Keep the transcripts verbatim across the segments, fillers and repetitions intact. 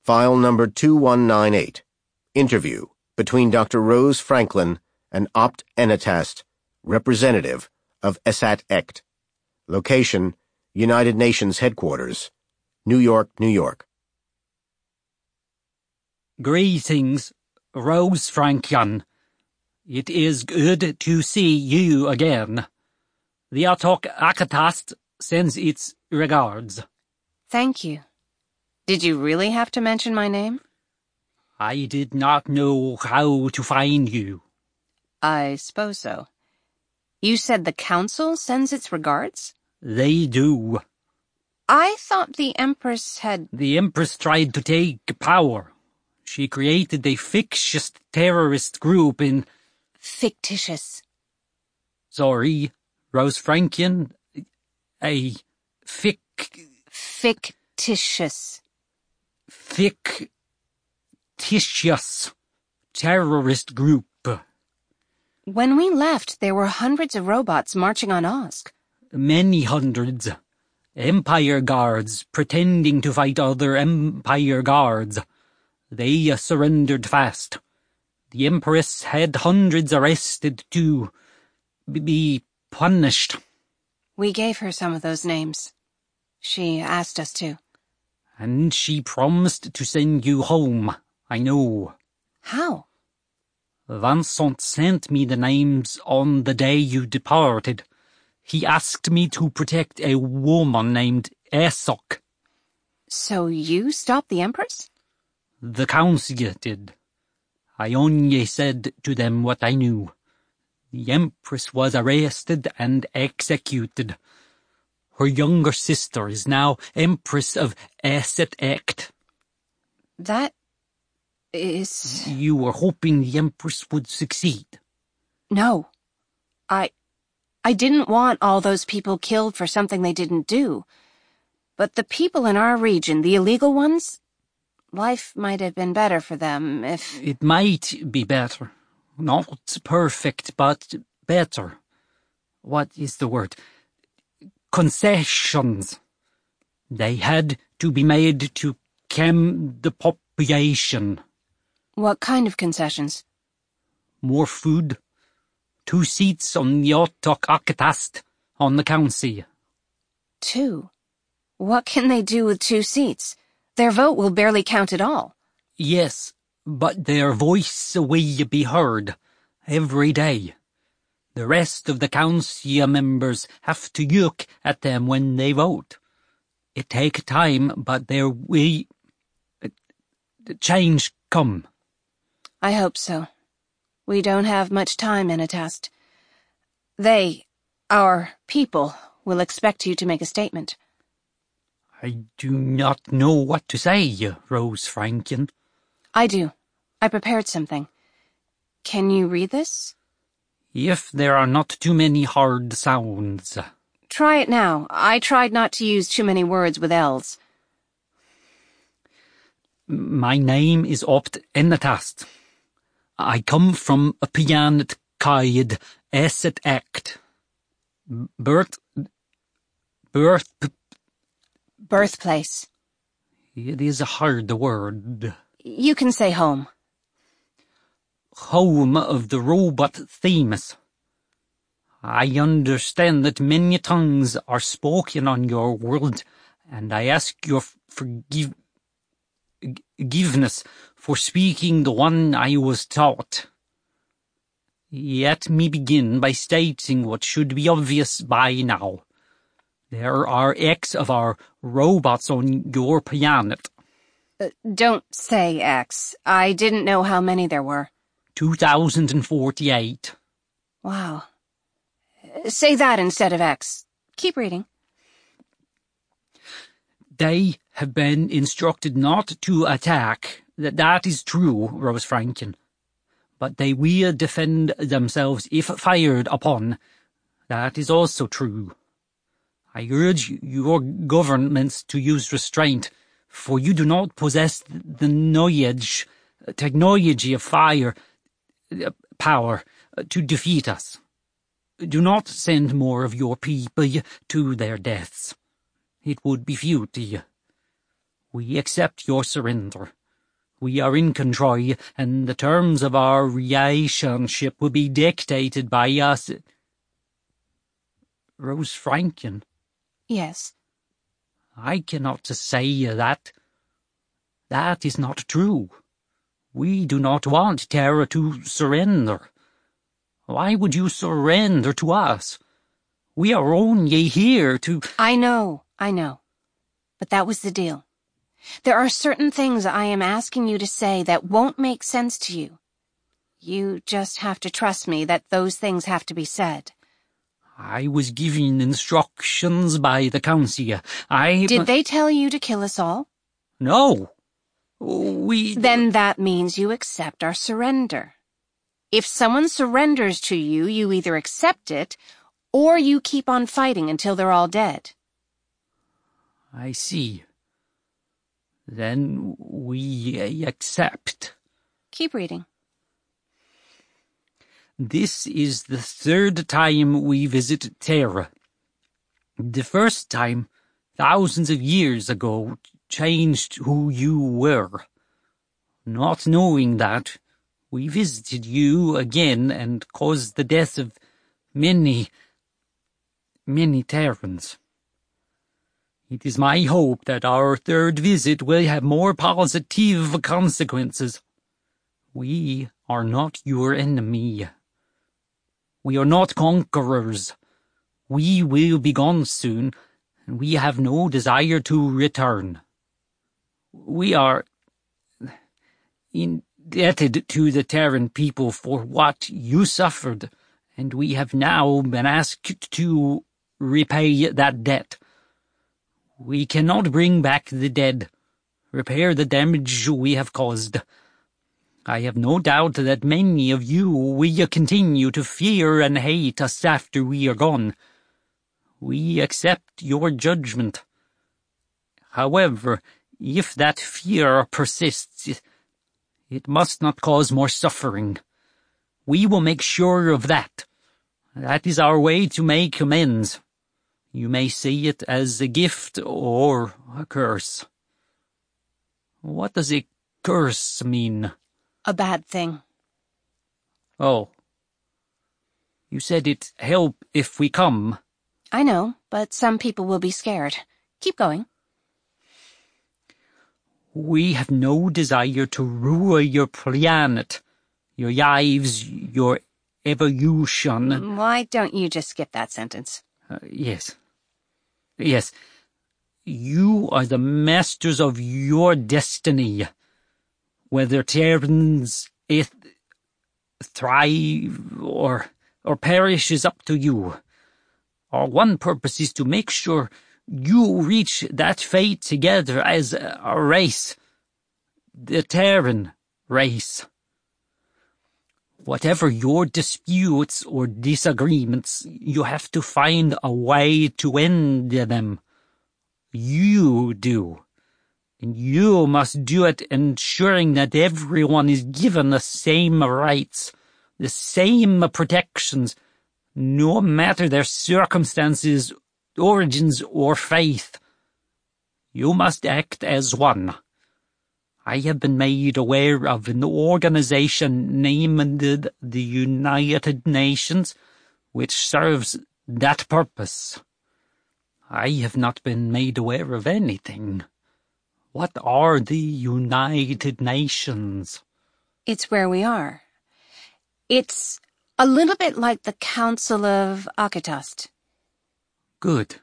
File number two one nine eight. Interview between Doctor Rose Franklin and Opt Enetast, representative of Esat Ect. Location, United Nations Headquarters, New York, New York. Greetings, Rose Franklin. It is good to see you again. The Atok Akatast sends its regards. Thank you. Did you really have to mention my name? I did not know how to find you. I suppose so. You said the council sends its regards? They do. I thought the Empress had... The Empress tried to take power. She created a fictitious terrorist group in... Fictitious. Sorry, Rose Franklin. A fic... Fictitious. Fictitious terrorist group. When we left, there were hundreds of robots marching on Osk. Many hundreds. Empire guards pretending to fight other Empire guards. They uh, surrendered fast. The Empress had hundreds arrested to be punished. We gave her some of those names. She asked us to. And she promised to send you home, I know. How? Vincent sent me the names on the day you departed. He asked me to protect a woman named Esok. So you stopped the Empress? The council did. I only said to them what I knew. The Empress was arrested and executed. Her younger sister is now Empress of Esat Ect. That is... You were hoping the Empress would succeed. No. I... I didn't want all those people killed for something they didn't do. But the people in our region, the illegal ones, life might have been better for them if... It might be better. Not perfect, but better. What is the word? Concessions. They had to be made to calm the population. What kind of concessions? More food. Two seats on the Atok Akatast on the council. Two? What can they do with two seats? Their vote will barely count at all. Yes, but their voice will be heard every day. The rest of the council members have to look at them when they vote. It takes time, but there will change come. I hope so. We don't have much time, Enetast. They, our people, will expect you to make a statement. I do not know what to say, Rose Franklin. I do. I prepared something. Can you read this? If there are not too many hard sounds. Try it now. I tried not to use too many words with L's. My name is Opt Enetast. I come from a planet called Esat Ect. Birth... Birth... Birthplace. It is a hard word. You can say home. Home of the robot Themis. I understand that many tongues are spoken on your world, and I ask your forgive, forgiveness for speaking the one I was taught. Let me begin by stating what should be obvious by now. There are X of our robots on your planet. Uh, don't say X. I didn't know how many there were. two thousand forty-eight. Wow. Say that instead of X. Keep reading. They have been instructed not to attack. That that is true, Rose Franklin. But they will defend themselves if fired upon. That is also true. I urge your governments to use restraint, for you do not possess the knowledge, technology of fire, power, to defeat us. Do not send more of your people to their deaths. It would be futile. We accept your surrender. We are in control, and the terms of our relationship will be dictated by us. Rose Franklin. Yes. I cannot say that. That is not true. We do not want Tara to surrender. Why would you surrender to us? We are only here to— I know, I know. But that was the deal. There are certain things I am asking you to say that won't make sense to you. You just have to trust me that those things have to be said. I was given instructions by the council. I— Did they tell you to kill us all? No. We— Then that means you accept our surrender. If someone surrenders to you, you either accept it, or you keep on fighting until they're all dead. I see. Then we accept. Keep reading. This is the third time we visit Tara. The first time, thousands of years ago, changed who you were. Not knowing that, we visited you again and caused the death of many, many Terrans. It is my hope that our third visit will have more positive consequences. We are not your enemy. We are not conquerors. We will be gone soon, and we have no desire to return. We are indebted to the Terran people for what you suffered, and we have now been asked to repay that debt. We cannot bring back the dead, repair the damage we have caused. I have no doubt that many of you will continue to fear and hate us after we are gone. We accept your judgment. However, if that fear persists, it must not cause more suffering. We will make sure of that. That is our way to make amends. You may see it as a gift or a curse. What does a curse mean? A bad thing. Oh. You said it help if we come. I know, but some people will be scared. Keep going. We have no desire to rule your planet, your lives, your evolution. Why don't you just skip that sentence? Uh, yes. Yes. You are the masters of your destiny. Whether Terrans th- thrive or, or perish is up to you. Our one purpose is to make sure you reach that fate together as a race. The Terran race. Whatever your disputes or disagreements, you have to find a way to end them. You do. And you must do it ensuring that everyone is given the same rights, the same protections, no matter their circumstances, origins, or faith. You must act as one. I have been made aware of an organization named the United Nations, which serves that purpose. I have not been made aware of anything. What are the United Nations? It's where we are. It's a little bit like the Council of Akatost. Good.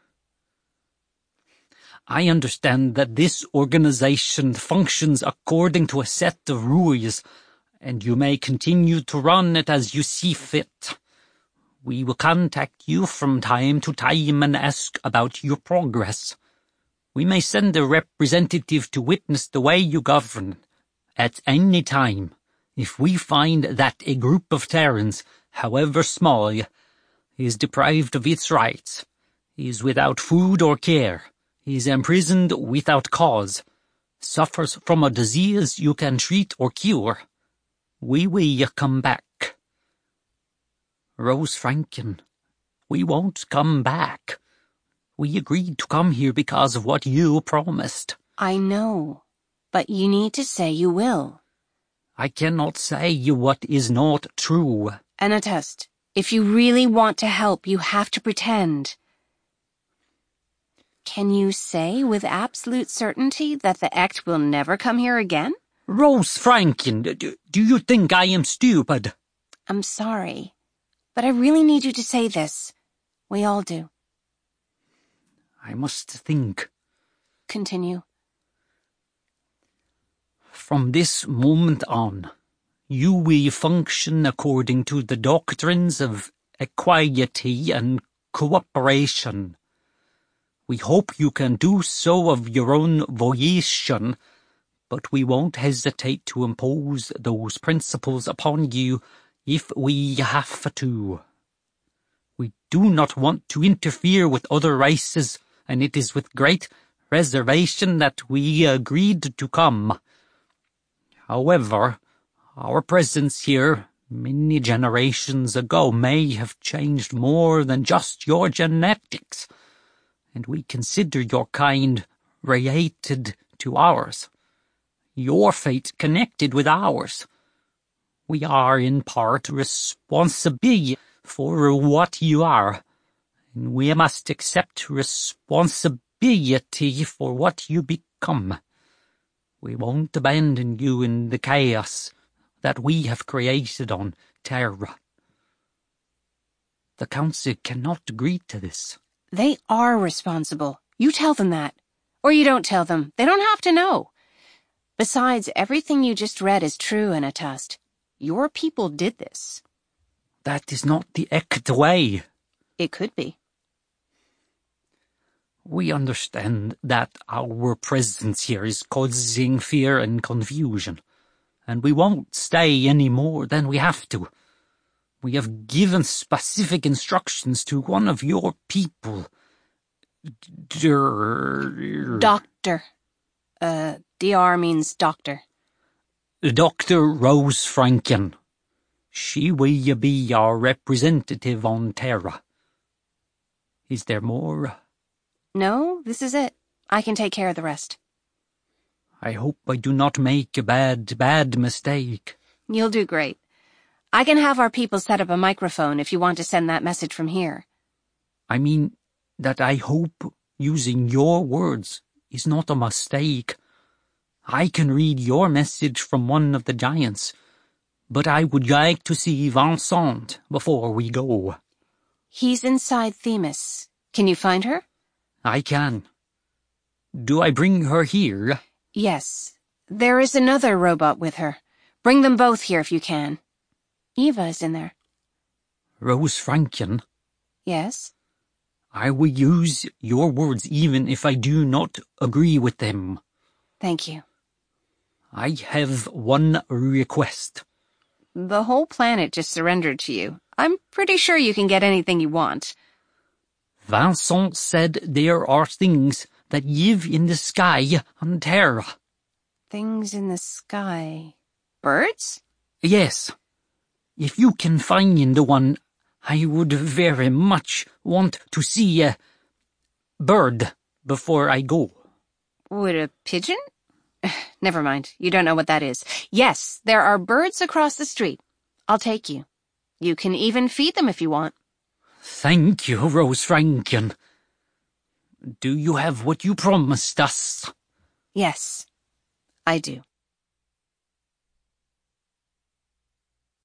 I understand that this organization functions according to a set of rules, and you may continue to run it as you see fit. We will contact you from time to time and ask about your progress. We may send a representative to witness the way you govern. At any time, if we find that a group of Terrans, however small, is deprived of its rights, is without food or care, is imprisoned without cause, suffers from a disease you can treat or cure, we will come back. Rose Franklin, we won't come back. We agreed to come here because of what you promised. I know, but you need to say you will. I cannot say what is not true. Anatest, if you really want to help, you have to pretend. Can you say with absolute certainty that the Ect will never come here again? Rose Franklin, do, do you think I am stupid? I'm sorry, but I really need you to say this. We all do. I must think. Continue. From this moment on, you will function according to the doctrines of equity and cooperation. We hope you can do so of your own volition, but we won't hesitate to impose those principles upon you if we have to. We do not want to interfere with other races, and it is with great reservation that we agreed to come. However, our presence here many generations ago may have changed more than just your genetics, and we consider your kind related to ours, your fate connected with ours. We are in part responsible for what you are, and we must accept responsibility for what you become. We won't abandon you in the chaos that we have created on Terra. The Council cannot agree to this. They are responsible. You tell them that. Or you don't tell them. They don't have to know. Besides, everything you just read is true, Anatast. Your people did this. That is not the Ect way. It could be. We understand that our presence here is causing fear and confusion, and we won't stay any more than we have to. We have given specific instructions to one of your people. Dr. Doctor. Uh, D R means doctor. Doctor Rose Franklin. She will be our representative on Terra. Is there more? No, this is it. I can take care of the rest. I hope I do not make a bad, bad mistake. You'll do great. I can have our people set up a microphone if you want to send that message from here. I mean that I hope using your words is not a mistake. I can read your message from one of the giants, but I would like to see Vincent before we go. He's inside Themis. Can you find her? I can. Do I bring her here? Yes. There is another robot with her. Bring them both here if you can. Eva is in there. Rose Franklin? Yes? I will use your words even if I do not agree with them. Thank you. I have one request. The whole planet just surrendered to you. I'm pretty sure you can get anything you want. Vincent said there are things that live in the sky on Terra. Things in the sky. Birds? Yes. If you can find one, I would very much want to see a bird before I go. Would a pigeon? Never mind. You don't know what that is. Yes, there are birds across the street. I'll take you. You can even feed them if you want. Thank you, Rose Franklin. Do you have what you promised us? Yes, I do.